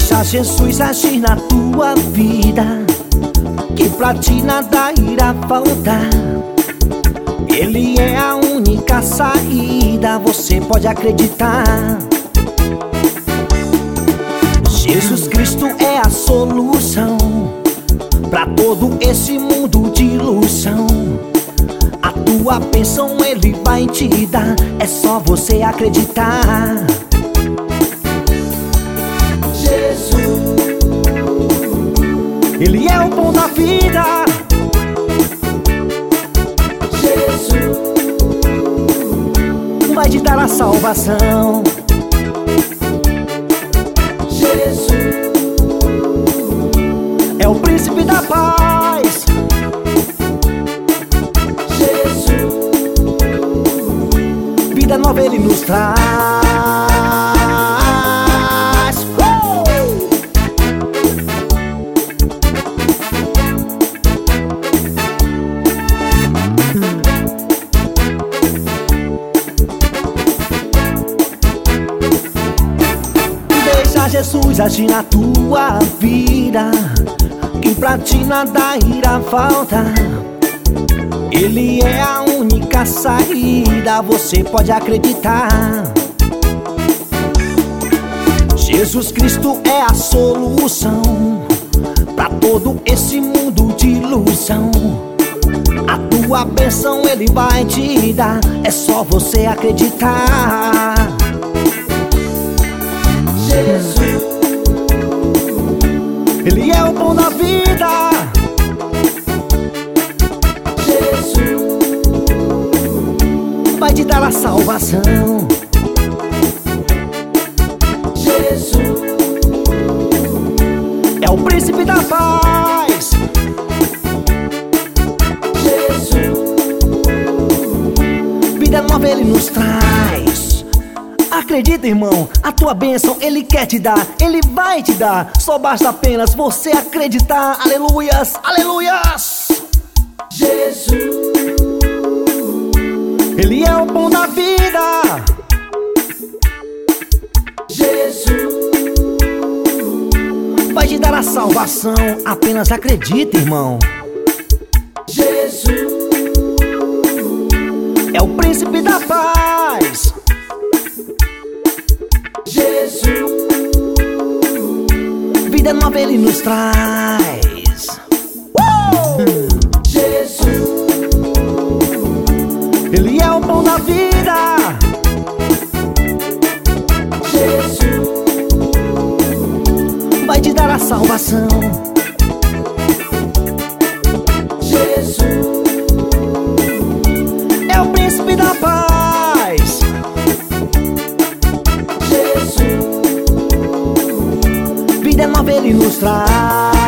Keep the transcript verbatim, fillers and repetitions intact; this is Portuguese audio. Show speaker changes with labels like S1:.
S1: Deixa Jesus agir na tua vida, que pra ti nada irá faltar. Ele é a única saída, você pode acreditar. Jesus Cristo é a solução pra todo esse mundo de ilusão. A tua bênção Ele vai te dar, é só você acreditar. Jesus, Ele é o pão da vida. Jesus vai te dar a salvação. Jesus é o príncipe da paz. Jesus, vida nova Ele nos traz. uh! Deixa Jesus agir na tua vida, que pra ti nada irá faltar. Ele é a única saída, você pode acreditar. Jesus Cristo é a solução pra todo esse mundo de ilusão. A tua bênção Ele vai te dar, é só você acreditar. Jesus, Ele é o pão da vida. Jesus vai te dar a salvação. Jesus é o príncipe da paz. Jesus, vida nova Ele nos traz. Acredita, irmão, a tua bênção Ele quer te dar, Ele vai te dar. Só basta apenas você acreditar. Aleluias, aleluias. Jesus, Ele é o pão da vida. Jesus vai te dar a salvação. Apenas acredita, irmão. Jesus é o príncipe da paz. Jesus, vida nova Ele nos traz. uh! Jesus, Ele é o pão da vida. Jesus vai te dar a salvação. Jesus é o príncipe da paz. Vida nova Ele nos traz.